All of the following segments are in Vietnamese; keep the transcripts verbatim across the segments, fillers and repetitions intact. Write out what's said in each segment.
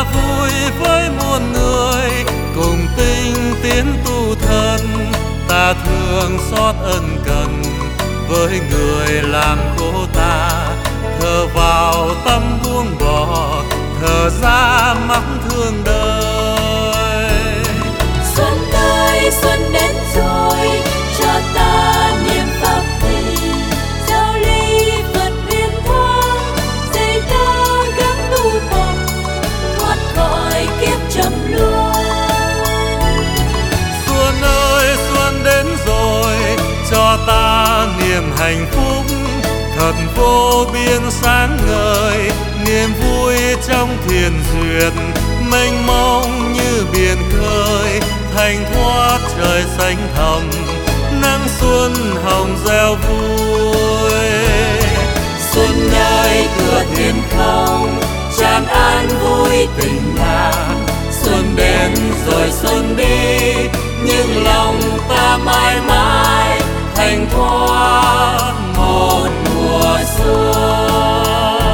vui với muôn người cùng tinh tiến tu thân. Ta thương xót ân cần với người làm khổ ta, thở vào tâm buông bỏ, thở ra mắc thương đời. Xuân ơi xuân đến rồi, cho ta niềm pháp thề, giao ly Phật huyền thoáng, dạy ta gắng tu tập, thoát khỏi kiếp trầm luân. Xuân ơi xuân đến rồi, cho ta niềm hạnh phúc thật vô biên sáng ngời. Niềm vui trong thiền duyên mênh mông như biển khơi, thanh thoát trời xanh thẳm, nắng xuân hồng reo vui. Xuân ơi cửa thiên không, tràn an vui tình làng. Xuân đến rồi xuân đi, nhưng lòng ta mãi mãi thanh thoát một mùa xuân.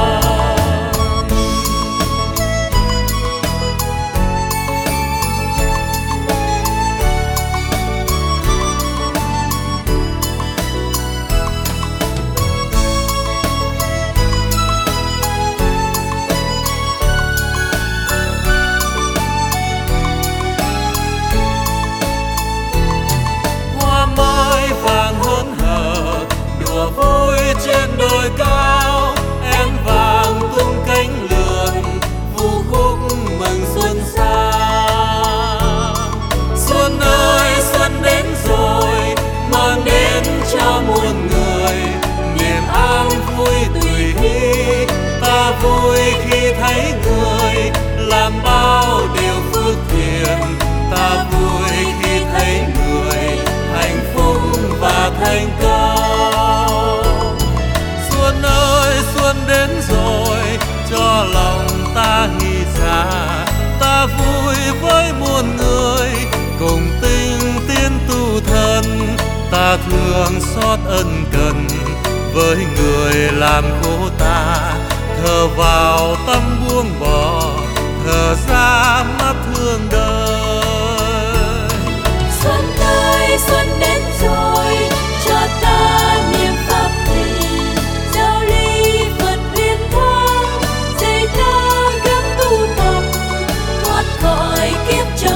Trên đồi cao én vàng tung cánh lượn, vu khúc mừng xuân sang. Xuân ơi xuân đến rồi, mang đến cho muôn người niềm an vui tùy hỷ. Ta vui khi thấy người làm bao điều phước thiện, ta vui khi thấy người hạnh phúc và thành công. Xuân ơi xuân đến rồi, cho lòng ta hy ra, ta vui với muôn người cùng tinh tiến tu thân. Ta thương xót ân cần với người làm khổ ta, thở vào tâm buông bỏ, thở ra mắt thương đời. Xuân ơi xuân đến rồi, cho ta niềm pháp thề, giao ly Phật huyền thoáng, dạy ta gắng tu tập, thoát khỏi kiếp trầm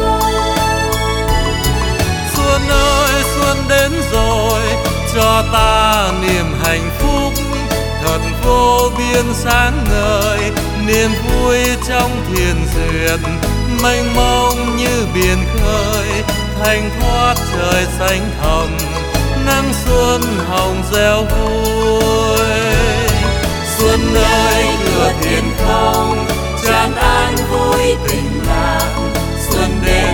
luân. Xuân ơi xuân đến rồi, cho ta niềm hạnh phúc thật vô biên sáng ngời. Niềm vui trong thiền duyên mênh mông như biển khơi, thanh thoát trời xanh thẳm, nắng xuân hồng reo vui. Xuân ơi cửa thiên không, tràn an vui tình làng. Xuân đến